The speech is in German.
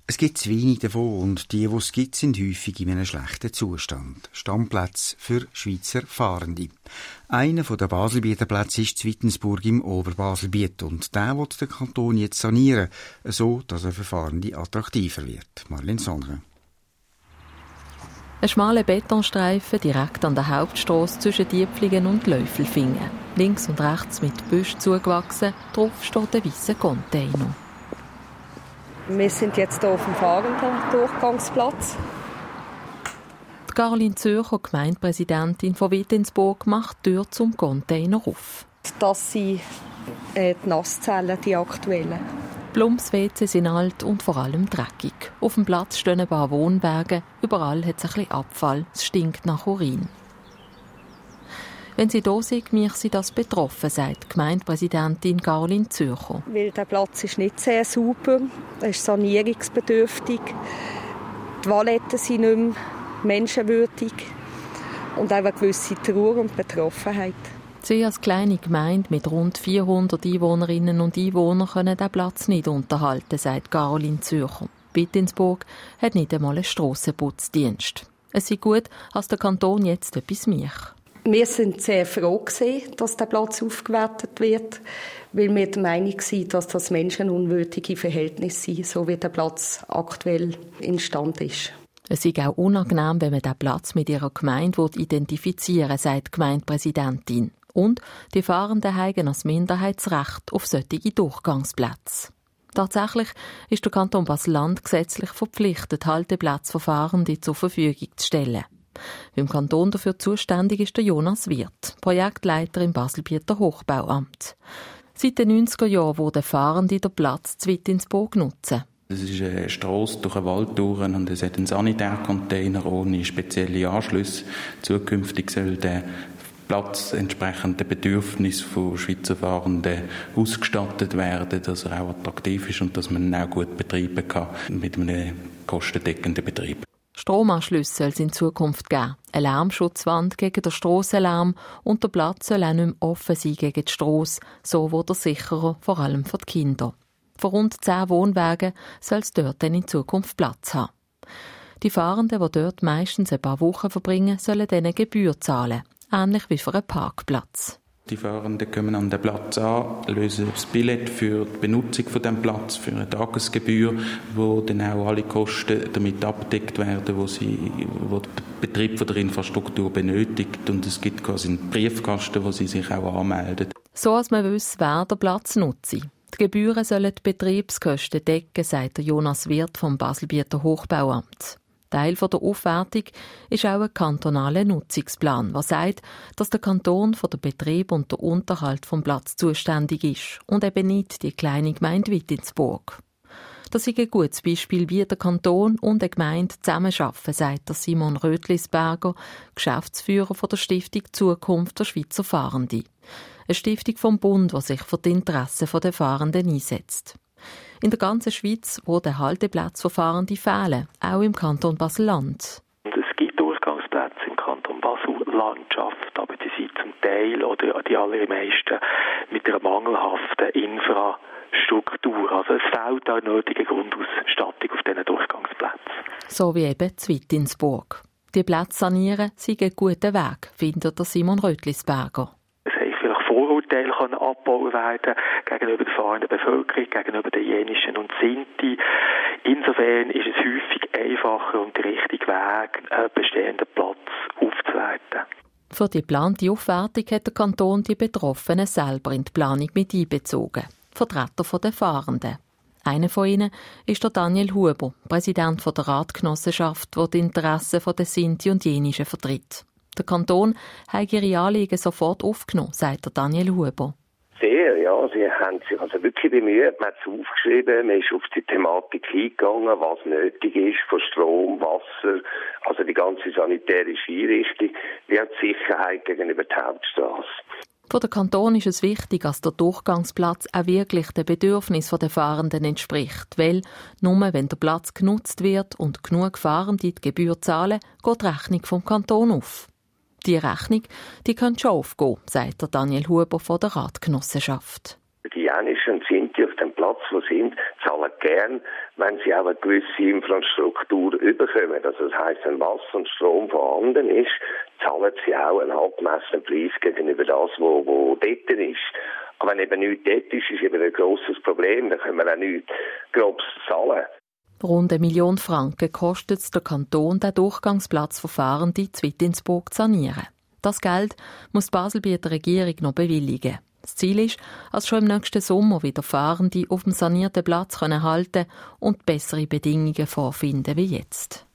Es gibt zu wenig davon und die es gibt, sind häufig in einem schlechten Zustand. Stammplätze für Schweizer Fahrende. Einer der Baselbieter Plätze ist Wittensburg im Oberbaselbiet und der will der Kanton jetzt sanieren, so dass er für Fahrende attraktiver wird. Marlene Sondre. Ein schmaler Betonstreifen direkt an der Hauptstrasse zwischen Diepflingen und Läufelfingen. Links und rechts mit Büschen zugewachsen, drauf steht ein weisser Container. Wir sind jetzt hier auf dem Fahrenden-Durchgangsplatz. Die Caroline Zürcher, Gemeindepräsidentin von Wittensburg, macht die Tür zum Container auf. Das sind die Nasszellen, die aktuellen. Blums WC sind alt und vor allem dreckig. Auf dem Platz stehen ein paar Wohnwagen. Überall hat es ein bisschen Abfall. Es stinkt nach Urin. Wenn sie da sind, mich sie das betroffen, sagt die Gemeindepräsidentin Caroline Zürcher. Weil der Platz ist nicht sehr sauber, er ist sanierungsbedürftig. Die Toiletten sind nicht mehr menschenwürdig und auch eine gewisse Trauer und Betroffenheit. Sie als kleine Gemeinde mit rund 400 Einwohnerinnen und Einwohnern können den Platz nicht unterhalten, sagt Caroline Zürcher. Wittensburg hat nicht einmal einen Strassenputzdienst. Es sei gut, dass der Kanton jetzt etwas macht. Wir sind sehr froh, dass der Platz aufgewertet wird, weil wir der Meinung sind, dass das menschenunwürdige Verhältnisse sind, so wie der Platz aktuell instand ist. Es ist auch unangenehm, wenn man den Platz mit ihrer Gemeinde identifizieren will, sagt die Gemeindepräsidentin. Und die Fahrenden haben als Minderheitsrecht auf solche Durchgangsplätze. Tatsächlich ist der Kanton Basel-Land gesetzlich verpflichtet, Halteplätze für Fahrende zur Verfügung zu stellen. Beim Kanton dafür zuständig ist der Jonas Wirth, Projektleiter im Baselbieter Hochbauamt. Seit den 90er Jahren wurden Fahrende den Platz zu Wittensburg nutzen. Es ist eine Strasse durch einen Wald durch und es hat einen Sanitärcontainer ohne spezielle Anschlüsse. Zukünftig soll der Platz entsprechend den Bedürfnissen von Schweizer Fahrenden ausgestattet werden, dass er auch attraktiv ist und dass man ihn auch gut betreiben kann mit einem kostendeckenden Betrieb. Stromanschlüsse soll es in Zukunft geben, eine Lärmschutzwand gegen den Strassenlärm und der Platz soll auch nicht mehr offen sein gegen die Strasse, so wird er sicherer, vor allem für die Kinder. Für rund 10 Wohnwagen soll es dort dann in Zukunft Platz haben. Die Fahrenden, die dort meistens ein paar Wochen verbringen, sollen dann eine Gebühr zahlen, ähnlich wie für einen Parkplatz. Die Fahrenden kommen an den Platz an, lösen das Billett für die Benutzung von dem Platz, für eine Tagesgebühr, wo dann auch alle Kosten damit abgedeckt werden, wo der Betrieb von der Infrastruktur benötigt. Und es gibt quasi einen Briefkasten, wo sie sich auch anmelden. So als man wüsste, wer den Platz nutzt. Die Gebühren sollen die Betriebskosten decken, sagt der Jonas Wirth vom Baselbieter Hochbauamt. Teil der Aufwertung ist auch ein kantonaler Nutzungsplan, der sagt, dass der Kanton für den Betrieb und den Unterhalt vom Platz zuständig ist und eben nicht die kleine Gemeinde Wittensburg. Das ist ein gutes Beispiel, wie der Kanton und die Gemeinde zusammenarbeiten, sagt der Simon Rötlisberger, Geschäftsführer der Stiftung Zukunft der Schweizer Fahrende. Eine Stiftung vom Bund, die sich für die Interessen der Fahrenden einsetzt. In der ganzen Schweiz, wo der Halteplatz für Fahrende fehlen, auch im Kanton Basel-Land. Es gibt Durchgangsplätze im Kanton Basel-Landschaft, aber die sind zum Teil oder die allermeisten mit einer mangelhaften Infrastruktur. Also es fehlt auch nötige Grundausstattung auf diesen Durchgangsplätzen. So wie eben zu Wittensburg. Die Plätze sanieren sei ein guter Weg, findet der Simon Rötlisberger. Vorurteile können abgebaut werden gegenüber der fahrenden Bevölkerung, gegenüber den Jenischen und Sinti. Insofern ist es häufig einfacher und der richtige Weg, einen bestehenden Platz aufzuwerten. Für die geplante Aufwertung hat der Kanton die Betroffenen selber in die Planung mit einbezogen. Vertreter der Fahrenden. Einer von ihnen ist der Daniel Huber, Präsident der Ratgenossenschaft, der die Interessen der Sinti und Jenischen vertritt. Der Kanton hat ihre Anliegen sofort aufgenommen, sagt der Daniel Huber. Sehr, ja. Sie haben sich also wirklich bemüht, man hat es aufgeschrieben, man ist auf die Thematik hingegangen, was nötig ist von Strom, Wasser, also die ganze sanitärische Einrichtung, wie auch die Sicherheit gegenüber der Hauptstrasse. Für den Kanton ist es wichtig, dass der Durchgangsplatz auch wirklich den Bedürfnissen der Fahrenden entspricht, weil nur wenn der Platz genutzt wird und genug Fahrende die Gebühr zahlen, geht die Rechnung vom Kanton auf. Die Rechnung, die könnte schon aufgehen, sagt der Daniel Huber von der Ratgenossenschaft. Die Jänischen und Sinti auf dem Platz, wo sind, zahlen gern, wenn sie auch eine gewisse Infrastruktur überkommen. Also das heisst, wenn Wasser und Strom vorhanden ist, zahlen sie auch einen angemessenen Preis gegenüber das, wo dort ist. Aber wenn eben nichts dort ist eben ein grosses Problem. Dann können wir auch nichts Grobes zahlen. Rund 1 Million Franken kostet es der Kanton, den Durchgangsplatz für Fahrende zu Wittensburg zu sanieren. Das Geld muss die Baselbieter Regierung noch bewilligen. Das Ziel ist, dass schon im nächsten Sommer wieder Fahrende auf dem sanierten Platz halten können und bessere Bedingungen vorfinden wie jetzt.